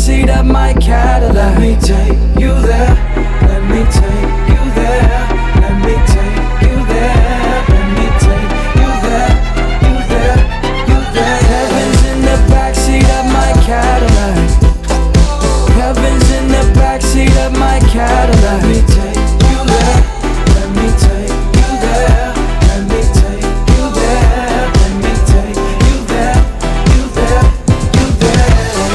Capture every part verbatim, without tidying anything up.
backseat of my Cadillac. Let me take you there. Let me take you there. Let me take you there. Let me take you there. You there, you there. Heaven's in the backseat of my Cadillac. Heaven's in the backseat of my Cadillac. Let me take you there. Let me take you there. Let me take you there. Let me take you there. You there, you there.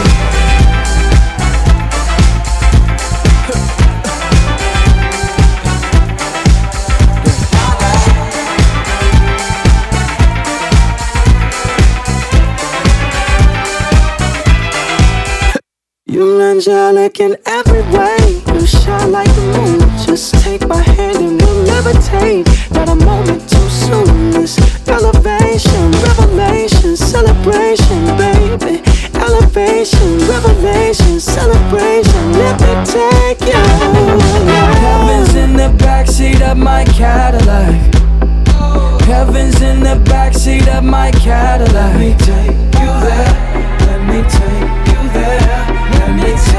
You're angelic in every way. You shine like the moon. Just take my hand and we'll levitate. Not a moment too soon. This elevation, revelation, celebration, baby. Elevation, revelation, celebration. Let me take you. Heaven's in the backseat of my Cadillac. Heaven's in the backseat of my Cadillac. Let me take you there. Let me take you there. Let me take